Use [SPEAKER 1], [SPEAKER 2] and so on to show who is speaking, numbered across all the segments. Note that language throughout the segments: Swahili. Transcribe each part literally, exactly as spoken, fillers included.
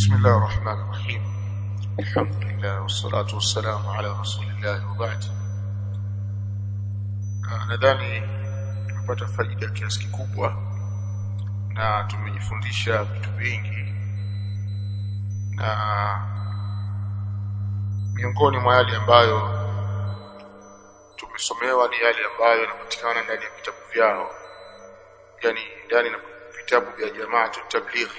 [SPEAKER 1] بسم الله الرحمن الرحيم الحمد لله والصلاة والسلام على رسول الله وبعد. Nadhani tumepata faida kiasi kikubwa na tumejifundisha vitu vingi, na miongoni mwa yale ambayo tumesomewa ni yale ambayo yanapatikana ndani ya vitabu vyao, yani ndani ya vitabu vya Jamaatu Tablighi.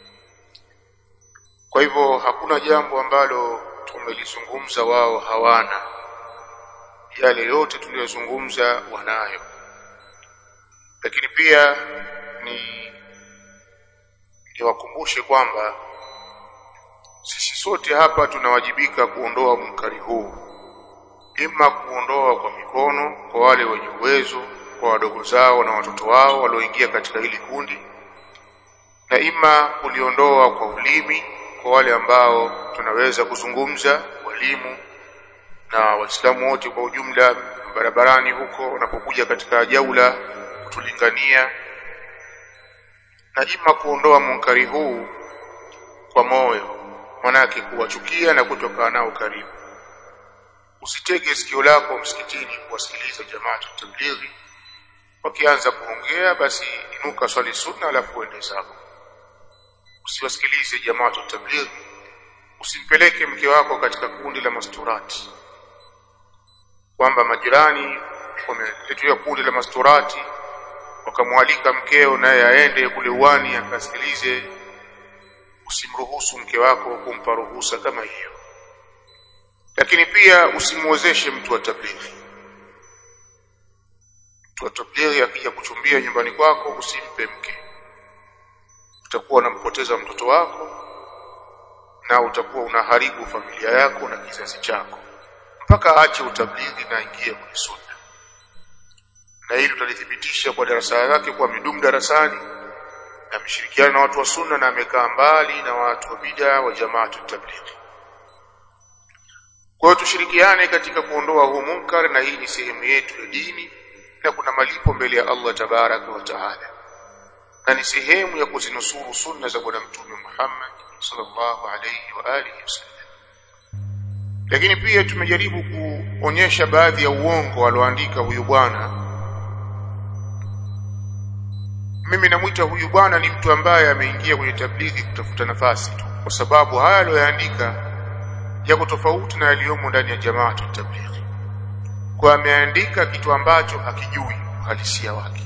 [SPEAKER 1] Kwa hivyo hakuna jambo ambalo tumelizungumza wao hawana, yale yote tuliyozungumza wanayo. Lakini pia ni niwakumbushe kwamba sisi sote hapa tunawajibika kuondoa munkari huu, ima kuondoa kwa mikono kwa wale wenye uwezo, kwa wadogo zao na watoto wao walioingia katika hili kundi, na ima kuliondoa kwa ulimi kwa wale ambao tunaweza kuzungumza, walimu na Waislamu wote kwa ujumla barabarani huko wanapokuja katika jaula kutulingania, na ima kuondoa munkari huu kwa moyo, manake kuwachukia na kutoka nao karibu. Usitege sikio lako msikitini kuwasikiliza Jamaatu Tablighi, wakianza kuongea basi inuka swali sunna alafu uende zako. Usiwasikilize Jamaatu Tablighi. Usimpeleke mke wako katika kundi la masturati, kwamba majirani wameletea kundi la masturati wakamwalika mkeo naye aende kule uwani akasikilize. Usimruhusu mke wako kumpa ruhusa kama hiyo. Lakini pia usimwozeshe mtu wa tablighi. Mtu wa tablighi akija kuchumbia nyumbani kwako usimpe mke. Utakuwa unampoteza mtoto wako na utakuwa unaharibu familia yako na kizazi chako, mpaka aache utablighi na ingie kwenye sunna. Na hili tutalithibitisha kwa darasa yake, kwa midumu darasani na mshirikiana na watu wa sunna, na amekaa mbali na watu wa bid'a wa Jamaatu Tablighi. Kwa hiyo tushirikiane katika kuondoa huu munkar, na hii ni sehemu yetu ya dini na kuna malipo mbele ya Allah tabaraka wa taala, na ni sehemu ya kuzinusuru sunna za bwana Mtume Muhammad sallallahu alayhi wa alihi wasallam. Lakini pia tumejaribu kuonyesha baadhi ya uongo alioandika huyu bwana. Mimi namuita huyu bwana ni mtu ambaye ameingia kwenye tablighi kutafuta nafasi tu, kwa sababu haya aliyoandika yako tofauti na yaliyomo ndani ya Jamaatu Tablighi. Kwa ameandika kitu ambacho hakijui uhalisia wake.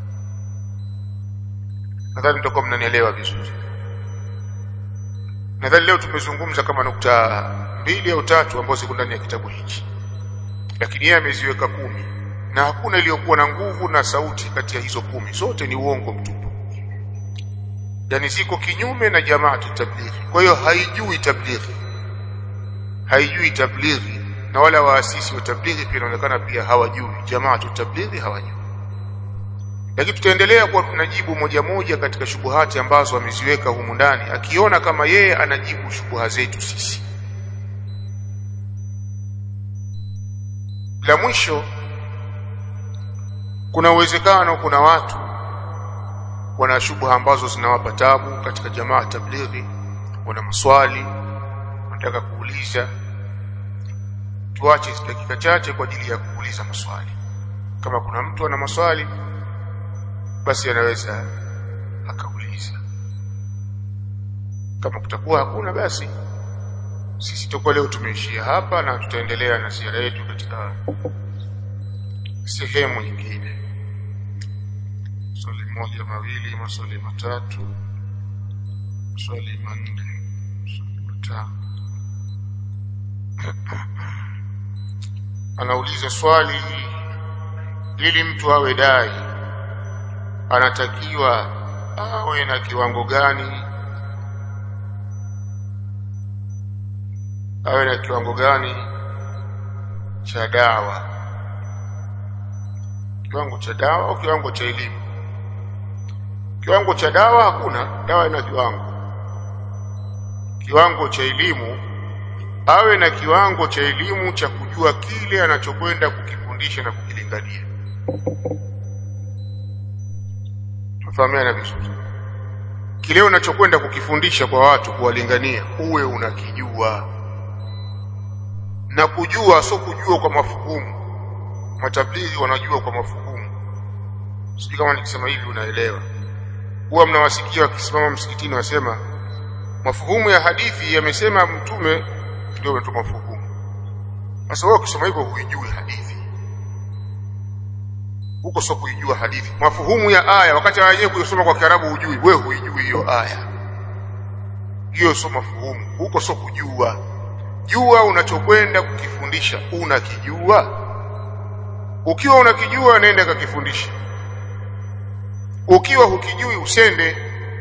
[SPEAKER 1] Nadhani mtakuwa mnanielewa vizuri. Nadhani leo tumezungumza kama nukta mbili au tatu ambazo ziko ndani ya kitabu hiki, lakini yeye ameziweka kumi, na hakuna iliyokuwa na nguvu na sauti kati ya hizo kumi. Zote ni uongo mtupu, yani ziko kinyume na Jamaatu Tablighi. Kwa hiyo haijui tablighi, haijui tablighi, na wala waasisi wa tablighi pia inaonekana pia hawajui Jamaatu Tablighi, hawajui. Lakini tutaendelea kwa tunajibu moja moja katika shubuhati ambazo ameziweka humu ndani, akiona kama yeye anajibu shubuha zetu sisi. La mwisho, kuna uwezekano kuna watu wana shubuha ambazo zinawapa tabu katika Jamaa Tablighi, wana maswali wanataka kuuliza. Tuache dakika chache kwa ajili ya kuuliza maswali. Kama kuna mtu ana maswali basi anaweza akauliza. Kama kutakuwa hakuna basi sisi tutakuwa leo tumeishia hapa, na tutaendelea na ziara yetu katika sehemu nyingine. Swali moja, mawili, maswali matatu, swali manne, swali matano. Anauliza swali, ili mtu awe dai anatakiwa awe na kiwango gani? Awe na kiwango gani cha dawa? Kiwango cha dawa au kiwango cha elimu? Kiwango cha dawa hakuna, dawa ina kiwango. Kiwango cha elimu, awe na kiwango cha elimu cha kujua kile anachokwenda kukifundisha na kukilingania. Tufahamiana vizuri. kile unachokwenda kukifundisha kwa watu, kuwalingania, uwe unakijua. Na kujua sio kujua kwa mafuhumu. Matablighi wanajua kwa mafuhumu. Sijui kama nikisema hivi unaelewa. Huwa mnawasikia wakisimama msikitini wasema mafuhumu ya hadithi yamesema mtume, ndio ndio mafuhumu. Sasa wewe ukisema hivyo huijui hadithi. Huko sio kuijua hadithi. Mafuhumu ya aya wakati wenyewe kuyosoma kwa Kiarabu hujui, wewe huijui hiyo aya. Hiyo sio mafuhumu. Huko sio kujua. Jua unachokwenda kukifundisha, unakijua. Ukiwa unakijua nenda kakifundisha. Ukiwa hukijui usende.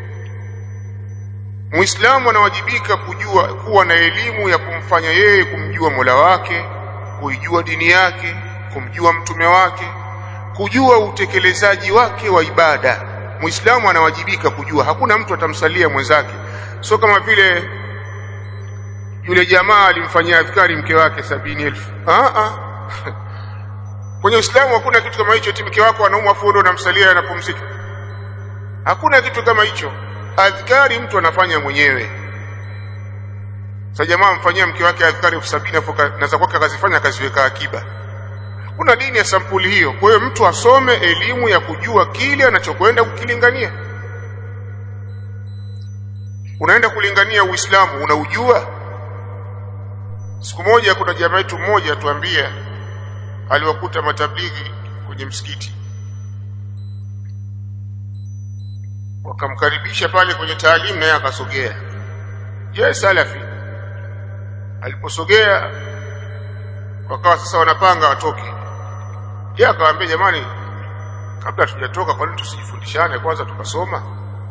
[SPEAKER 1] Muislamu anawajibika kujua, kuwa na elimu ya kumfanya yeye kumjua Mola wake, kuijua dini yake, kumjua mtume wake, kujua utekelezaji wake wa ibada. Muislamu anawajibika kujua. Hakuna mtu atamsalia mwenzake. Sio kama vile yule jamaa alimfanyia adhkari mke wake sabini elfu. Ah ah. Kwenye Uislamu hakuna kitu kama hicho, eti mke wako anaumwa fundo na msalia na pumzika. Hakuna kitu kama hicho. Adhkari mtu anafanya mwenyewe. Sasa jamaa mfanyia mke wake adhkari elfu sabini afoka na za kwake akazifanya akaziweka akiba. Kuna dini ya sampuli hiyo. Kwa hiyo mtu asome elimu ya kujua kile anachokwenda kukilingania. Unaenda kulingania Uislamu, unaujua? Siku moja kuna jamaa wetu mmoja atuambia aliwakuta matablighi kwenye msikiti. Wakamkaribisha pale kwenye taalimu naye akasogea. Je, salafi? Aliposogea wakawa sasa wanapanga watoke. Yeye akawaambia jamani, kabla tujatoka kwa nini tusijifundishane kwanza tukasoma?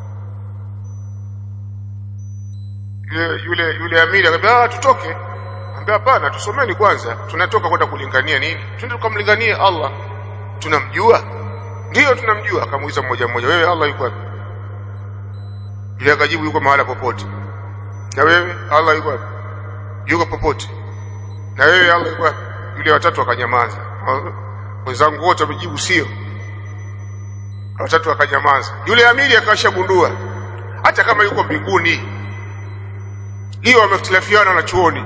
[SPEAKER 1] Yule yule yule amiri akamwambia ah tutoke. Anambia hapana, tusomeni kwanza. Tunatoka kwenda kulingania nini? Twende tukamlinganie Allah. Tunamjua? Ndio tunamjua. Akamuuliza mmoja mmoja, wewe Allah yuko wapi? Yule akajibu yuko mahala popote. Na wewe Allah yuko wapi? Yuko popote. Na wewe Allah yuko wapi? Yule watatu akanyamaza. Wenzangu wote wamejibu sio. Watatu akanyamaza. Yule amiri akashagundua hata kama yuko mbinguni hiyo wameftilafiana na chuoni.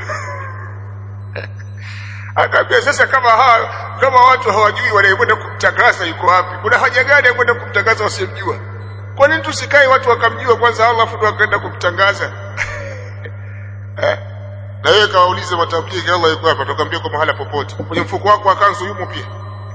[SPEAKER 1] Akaambia sasa kama ha, kama watu hawajui wanaenda kumtangaza yuko wapi, kuna haja gani ya kwenda kumtangaza wasimjua? Kwa nini tusikae watu wakamjua kwanza Allah afu wakaenda kumtangaza? Eh? Na yeye kawaulize matablighi Allah yuko hapa, tukamwambia kwa mahala popote. Kwenye mfuko wako akanzu yumo pia.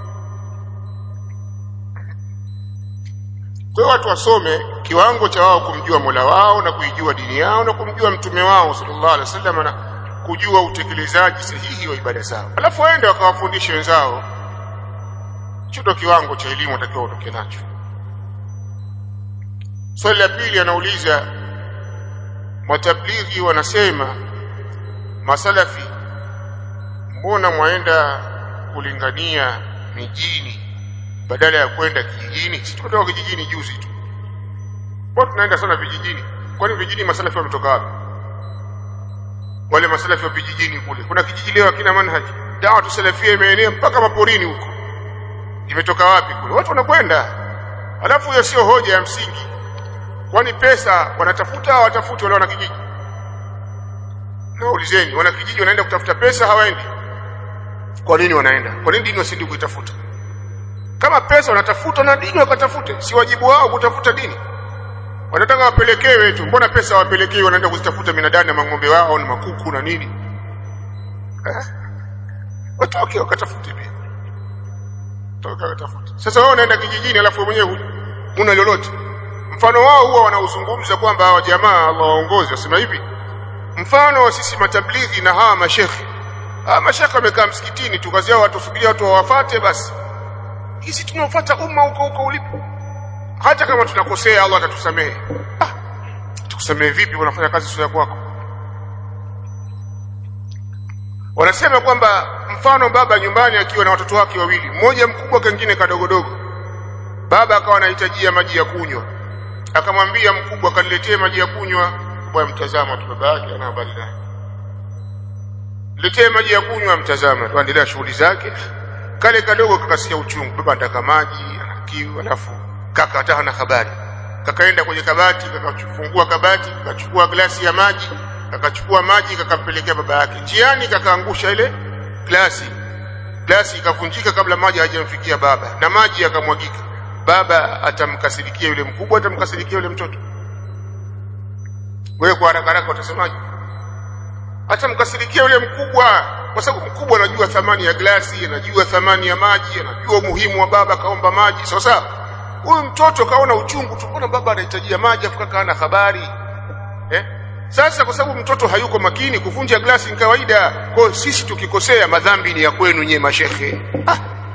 [SPEAKER 1] Kwa watu wasome kiwango cha wao kumjua Mola wao na kuijua dini yao na kumjua mtume wao sallallahu alaihi wasallam na kujua utekelezaji sahihi wa ibada zao. Alafu waende wakawafundishe wenzao. Hicho kiwango cha elimu watakiwa utoke nacho. Swali la pili anauliza, matablighi wanasema masalafi mbona mwaenda kulingania mijini badala ya kwenda kijijini? Sisi tumetoka kijijini juzi tu. Kwa tunaenda sana vijijini. Kwani vijijini masalafi wametoka wapi? Wale masalafi wa vijijini kule. Kuna kijiji leo kina manhaji. Dawa tusalafia imeenea mpaka maporini huko. Imetoka wapi kule? Watu wanakwenda. Alafu hiyo sio hoja ya msingi. Kwani pesa wanatafuta au watafuti wale wana kijiji? Naulizeni, wana kijiji wanaenda kutafuta pesa hawaendi? Kwa nini wanaenda? Kwa nini dini wasindi kuitafuta? Kama pesa wanatafuta na dini wakatafute, si wajibu wao kutafuta dini? Wanataka wapelekewe tu. Mbona pesa wapelekewe wanaenda kuzitafuta minadani na mang'ombe wao na makuku na nini? Eh? Watoke wakatafute pia. Toka wakatafute. Sasa wao wanaenda kijijini alafu mwenyewe huna lolote. Mfano wao huwa wanauzungumza kwamba hawa jamaa Allah waongoze, wasema hivi. Mfano wa sisi matablighi na hawa mashekhi. Hawa mashekhi wamekaa msikitini tu, kazi yao watu subiria watu wawafuate basi. Sisi tunafuata umma huko huko ulipo. Hata kama tunakosea Allah atatusamehe. Ah, tukusamehe vipi unafanya kazi sio yako kwako? Wanasema kwamba mfano baba nyumbani akiwa na watoto wake wawili, mmoja mkubwa kingine kadogodogo. Baba akawa anahitajia maji ya kunywa. Akamwambia mkubwa kaniletee maji ya kunywa. Bwana mtazama tu baba yake ana habari naye. Letee maji ya kunywa, mtazama, tuendelea shughuli zake. Kale kadogo kakasikia uchungu, baba anataka maji, ana kiu, alafu kaka hata hana habari. kakaenda kwenye kabati, kakafungua kabati, kakachukua glasi ya maji, kakachukua maji kakampelekea baba yake. Njiani kakaangusha ile glasi. Glasi ikavunjika kabla maji hajamfikia baba na maji yakamwagika. Baba atamkasirikia yule mkubwa, atamkasirikia yule mtoto? Wewe kwa haraka haraka utasemaje? Atamkasirikia yule mkubwa, kwa sababu mkubwa anajua thamani ya glasi, anajua thamani ya maji, anajua umuhimu wa baba kaomba maji. Sasa huyu mtoto kaona uchungu tu, mbona baba anahitajia maji afuka kana habari eh? Sasa kwa sababu mtoto hayuko makini, kuvunja glasi ni kawaida. Kwa sisi tukikosea madhambi ni ya kwenu nyewe mashehe. Ah.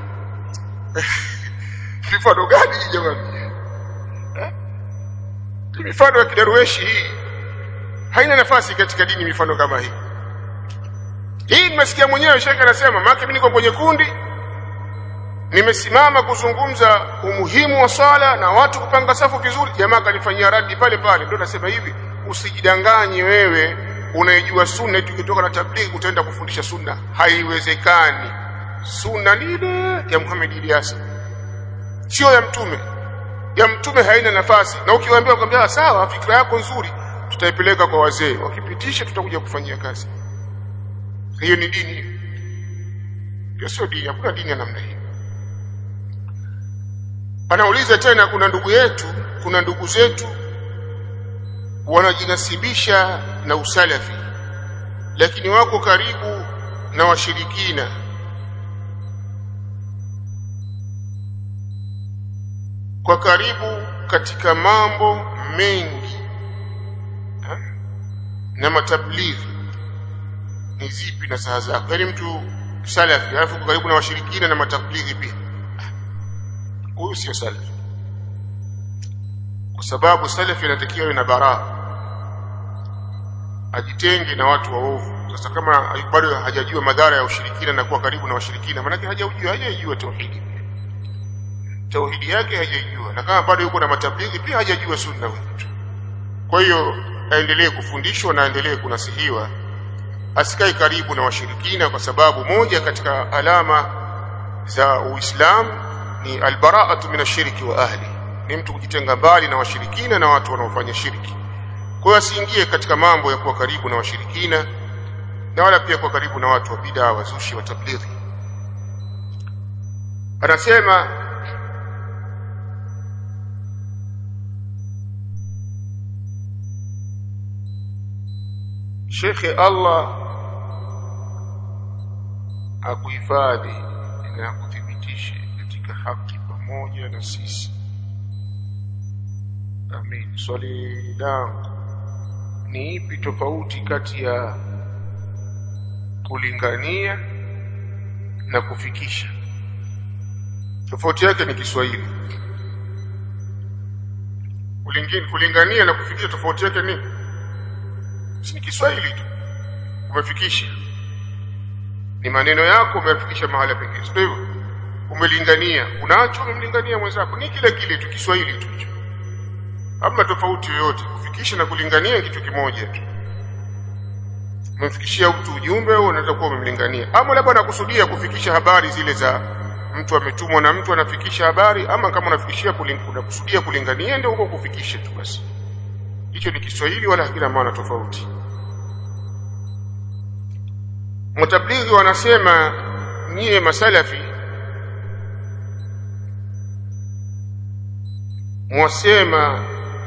[SPEAKER 1] Mifano gani jamani? Eh? Mifano ya kidarueshi hii haina nafasi katika dini, mifano kama hii. Hii nimesikia mwenyewe shekhe anasema, maana mimi niko kwenye kundi, nimesimama kuzungumza umuhimu wa swala na watu kupanga safu vizuri, jamaa kanifanyia radi pale pale. Ndio nasema hivi, usijidanganye wewe unayejua sunna eti ukitoka na tablighi utaenda kufundisha sunna. Haiwezekani. Sunna ni ile ya Muhammad Ilyas, sio ya mtume. Ya mtume haina nafasi. Na ukiwaambia ukamwambia sawa, fikra yako nzuri, tutaipeleka kwa wazee, wakipitisha tutakuja kufanyia kazi. Hiyo ni dini? Hiyo sio dini. Hakuna dini ya namna hii. Anauliza tena, kuna ndugu yetu, kuna ndugu zetu wanajinasibisha na usalafi lakini wako karibu na washirikina. Kwa karibu katika mambo mengi ha? Na matablighi ni zipi na saha zako? Yaani mtu salafi alafu kwa karibu na washirikina na matablighi pia, huyu sio salafi. Kwa sababu salafi anatakiwa na baraa, ajitenge na watu waovu. Sasa kama bado hajajua madhara ya ushirikina na kuwa karibu na washirikina, maana yake hajajua hajajua tauhidi. Tauhidi yake hajajua. Na kama bado yuko na matablighi pia hajajua sunna wetu. Kwa hiyo aendelee kufundishwa na aendelee kunasihiwa, asikae karibu na washirikina, kwa sababu moja katika alama za Uislamu ni albara'atu minashiriki wa ahli, ni mtu kujitenga mbali na washirikina na watu wanaofanya shirki. Kwa hiyo asiingie katika mambo ya kuwa karibu na washirikina na wala pia kuwa karibu na watu wa bid'a, wazushi wa tablighi. Anasema Shekhe, Allah akuhifadhi na akuthibitishe katika haki pamoja na sisi. Amin. Swali langu ni ipi tofauti kati ya kulingania na kufikisha? Tofauti yake ni Kiswahili. Kulingania, kulingania na kufikisha tofauti yake ni si Kiswahili tu. Umefikisha ni maneno yako umefikisha mahala pekee. Sio hivyo? Umelingania, unacho umemlingania mwenzako, ni kile kile tu, Kiswahili tu hicho. Hamna tofauti yoyote. Kufikisha na kulingania kitu kimoja tu. Umemfikishia mtu ujumbe au unaweza kuwa umemlingania. Ama labda anakusudia kufikisha habari zile za mtu ametumwa na mtu anafikisha habari, ama kama unafikishia kukusudia kulingania ndio uko kufikisha tu basi. Hicho ni Kiswahili wala hakina maana tofauti. Mutablighi wanasema nyie masalafi mwasema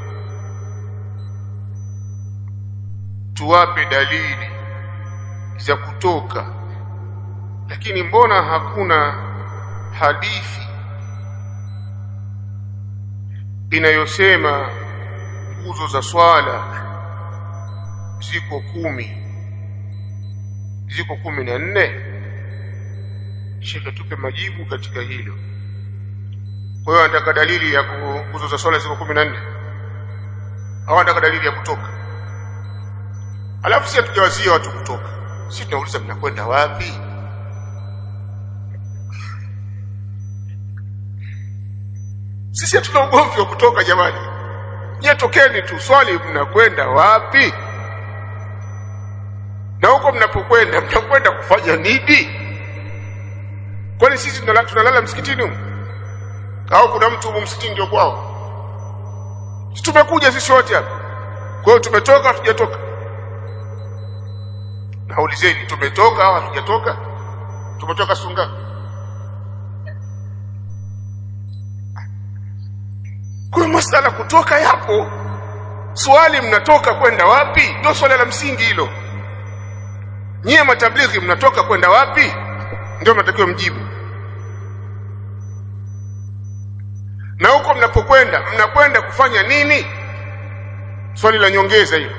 [SPEAKER 1] tuwape dalili za kutoka, lakini mbona hakuna hadithi inayosema nguzo za swala ziko kumi, ziko kumi na nne? Shekhe, tupe majibu katika hilo. Kwa hiyo anataka dalili ya nguzo za swala ziko kumi na nne au anataka dalili ya kutoka? Alafu sisi hatujawazia watu kutoka, sisi tunauliza mnakwenda wapi? Sisi hatuna ugomvi wa kutoka jamani. Nyie tokeni tu, swali mnakwenda wapi? Na huko mnapokwenda mnakwenda kufanya nini? Kwani sisi tunalala tunalala msikitini huko? Au kuna mtu huko msikitini ndio kwao? Tumekuja sisi wote hapa. Kwa hiyo tumetoka hatujatoka? Naulizeni, tumetoka au hatujatoka? Tumetoka sunga. Kwa masala kutoka yapo. Swali, mnatoka kwenda wapi? Ndio swali la msingi hilo. Nyie matablighi mnatoka kwenda wapi? Ndio mnatakiwa mjibu. Na huko mnapokwenda, mnakwenda kufanya nini? Swali la nyongeza hilo.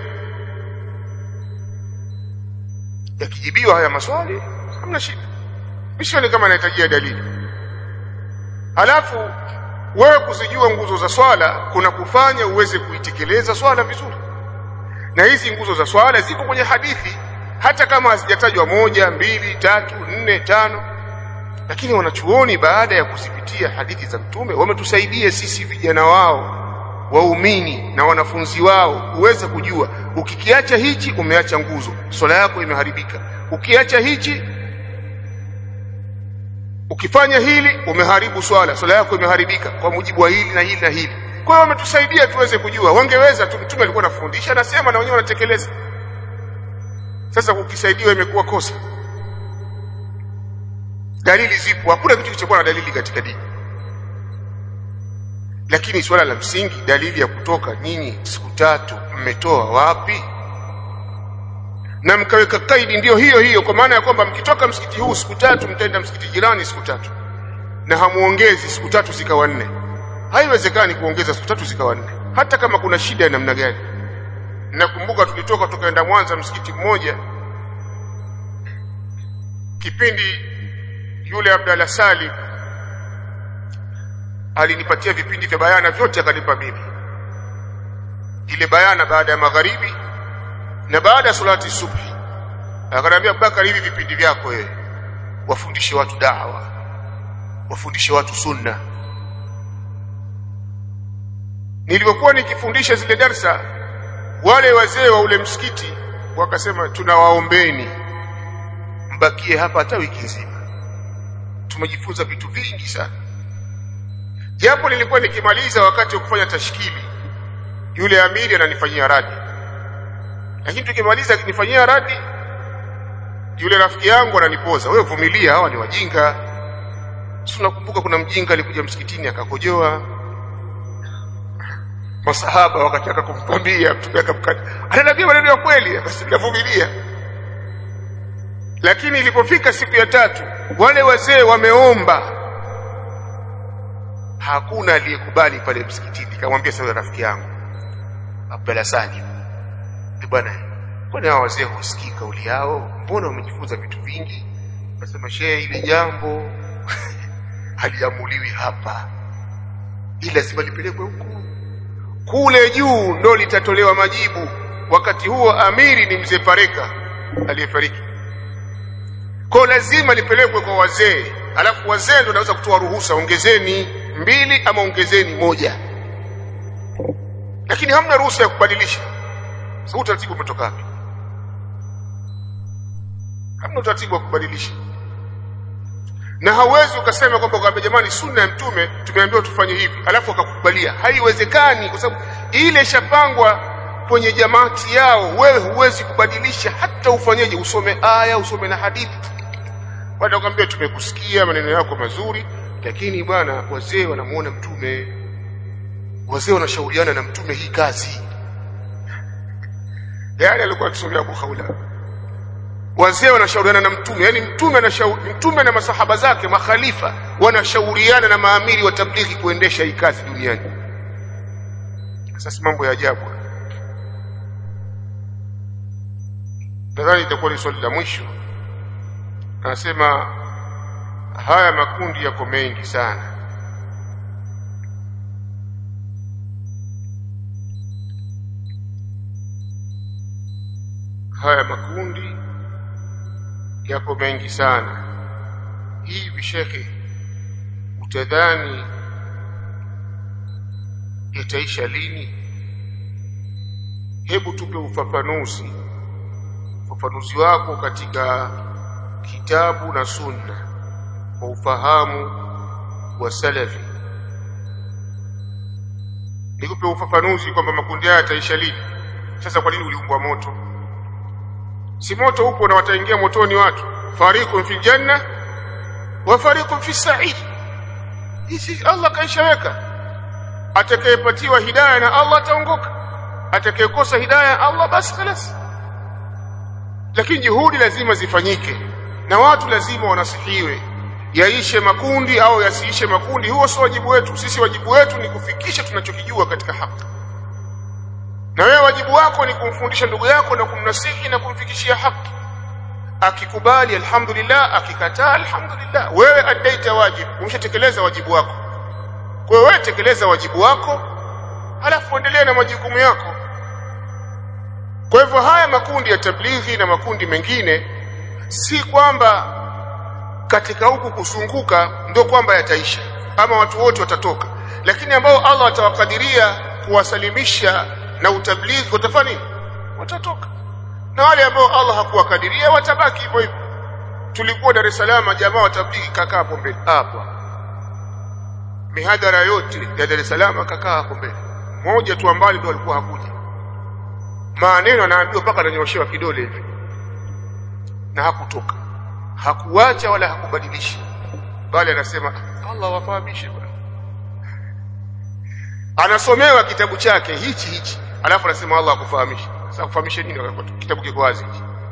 [SPEAKER 1] Yakijibiwa haya maswali, hamna shida. Mishoni kama anahitajia dalili. Alafu wewe kuzijua nguzo za swala kuna kufanya uweze kuitekeleza swala vizuri. Na hizi nguzo za swala ziko kwenye hadithi, hata kama hazijatajwa moja, mbili, tatu, nne, tano. Lakini wanachuoni baada ya kuzipitia hadithi za Mtume wametusaidia sisi vijana wao, waumini na wanafunzi wao uweze kujua ukikiacha hichi umeacha nguzo, swala yako imeharibika. Ukiacha hichi, ukifanya hili umeharibu swala, swala yako imeharibika kwa mujibu wa hili na hili na hili. Kwa hiyo wametusaidia tuweze kujua. Wangeweza tu, Mtume alikuwa anafundisha anasema na wenyewe wanatekeleza. Sasa ukisaidiwa imekuwa kosa. Dalili zipo, hakuna kitu kilichokuwa na dalili katika dini. Lakini swala la msingi, dalili ya kutoka nyinyi siku tatu mmetoa wapi? Na mkaweka kaidi ndio hiyo hiyo, kwa maana ya kwamba mkitoka msikiti huu siku tatu mtaenda msikiti jirani siku tatu. Na hamuongezi siku tatu zikawa nne. Haiwezekani kuongeza siku tatu zikawa nne, hata kama kuna shida ya namna gani. Nakumbuka tulitoka tukaenda Mwanza msikiti mmoja, kipindi yule Abdalla Salim alinipatia vipindi vya bayana vyote akanipa mimi. Ile bayana baada ya magharibi na baada ya salati subhi. Akaniambia, Bakari, hivi vipindi vyako wewe wafundishe watu da'wa, wafundishe watu sunna. Nilipokuwa nikifundisha zile darsa, wale wazee wa ule msikiti wakasema, tunawaombeni mbakie hapa hata wiki nzima. Tumejifunza vitu vingi sana. Japo nilikuwa nikimaliza wakati wa kufanya tashkili, yule amiri ananifanyia radi. Lakini tukimaliza akinifanyia radi, yule rafiki yangu ananipoza, wewe vumilia, hawa ni wajinga. Tunakumbuka kuna mjinga alikuja msikitini akakojoa. Masahaba wakataka kumpambia, Mtume akamkata. Ananiambia maneno ya kweli, akasema vumilia. Lakini ilipofika siku ya tatu, wale wazee wameomba, hakuna aliyekubali pale msikitini. Nikamwambia sasa rafiki yangu Abdalla Salim, bwana, kwani hao wazee husikii kauli yao? Mbona wamejifunza vitu vingi? Nasema, shehe, ile jambo haliamuliwi hapa, ila lazima lipelekwe huko. Kule juu ndo litatolewa majibu. Wakati huo amiri ni mzee Pareka aliyefariki. Kwa lazima lipelekwe kwa wazee, alafu wazee ndio naweza kutoa ruhusa, ongezeni mbili ama ongezeni moja. Lakini hamna ruhusa ya kubadilisha. Sasa utaratibu umetoka wapi? Hamna utaratibu wa kubadilisha. Na hauwezi ukasema kwamba kwa jamani sunna ya Mtume tumeambiwa tufanye hivi, alafu akakubalia. Haiwezekani, kwa sababu ile shapangwa kwenye jamaati yao. Wewe huwezi kubadilisha hata ufanyeje, usome aya, usome na hadithi. Watu wakwambia tumekusikia maneno yako mazuri, lakini bwana wazee wanamuona Mtume, wazee wanashauriana na Mtume hii kazi. Yale alikuwa akisomea Abu Khawla. Wazee wanashauriana na Mtume, yani Mtume anashauri, Mtume na masahaba zake makhalifa wanashauriana na maamiri wa tablighi kuendesha hii kazi duniani. Sasa mambo ya ajabu. Nadhani itakuwa ni swali la mwisho. Anasema haya makundi yako mengi sana. Haya makundi yako mengi sana. Hivi shekhe, utadhani itaisha lini? Hebu tupe ufafanuzi. Ufafanuzi wako katika kitabu na sunna kwa ufahamu wa salafi. nikupe ufafanuzi kwamba makundi haya yataisha lini. Sasa kwa nini uliumbwa moto? Si moto upo na wataingia motoni watu, fariqun fil janna wa fariqun fis sa'ir. Hizi Allah kaishaweka, atakayepatiwa hidayah na Allah ataongoka, atakayekosa hidayah Allah basi خلاص. Lakini juhudi lazima zifanyike na watu lazima wanasihiwe, yaishe makundi au yasiishe makundi. Huo sio wajibu wetu sisi. Wajibu wetu ni kufikisha tunachokijua katika haki, na wewe wajibu wako ni kumfundisha ndugu yako na kumnasihi na kumfikishia haki. Akikubali alhamdulillah, akikataa alhamdulillah. Wewe adaita wajibu, umeshatekeleza wajibu wako. Kwa hiyo wewe tekeleza wajibu wako, halafu endelea na majukumu yako. Kwa hivyo haya makundi ya tablighi na makundi mengine si kwamba katika huku kusunguka ndio kwamba yataisha ama watu wote watatoka, lakini ambao Allah atawakadiria kuwasalimisha na utablighi watafanya nini? Watatoka. Na wale ambao Allah hakuwakadiria watabaki hivyo hivyo. Tulikuwa Dar es Salaam, jamaa wa tablighi kakaa hapo mbele hapo, mihadhara yote ya Dar es Salaam kakaa hapo mbele, mmoja tu ambaye ndio alikuwa hakuja. Maneno anaambiwa mpaka ananyoshewa kidole hivi, na hakutoka, hakuacha wala hakubadilisha, bali anasema Allah wafahamishe bwana. Anasomewa kitabu chake hichi hichi, alafu anasema Allah akufahamishe. Sasa kufahamisha nini wakati kitabu kiko wazi?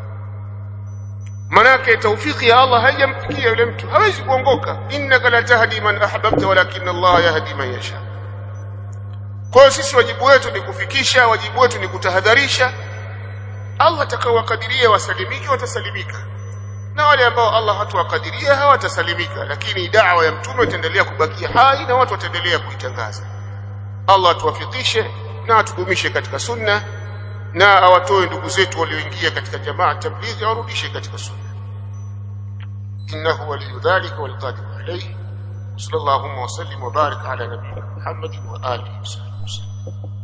[SPEAKER 1] Manake taufiki ya Allah haijamfikia yule mtu, hawezi kuongoka. Innaka la tahdi man ahbabta walakin Allah yahdi man yasha. Kwa hiyo sisi wajibu wetu ni kufikisha, wajibu wetu ni kutahadharisha. Allah atakawakadiria wasalimiki watasalimika, na wale ambao Allah hatuwakadiria hawatasalimika, lakini da'wa ya mtume itaendelea kubakia hai na watu wataendelea kuitangaza. Allah atuwafikishe na atudumishe katika sunna, na awatoe ndugu zetu walioingia katika jamaa tablighi warudishe katika sunna. innahu waliyyu dhalika wal qadir alayhi. sallallahu wa sallim wa barik ala nabiyyina Muhammad wa alihi wasallam.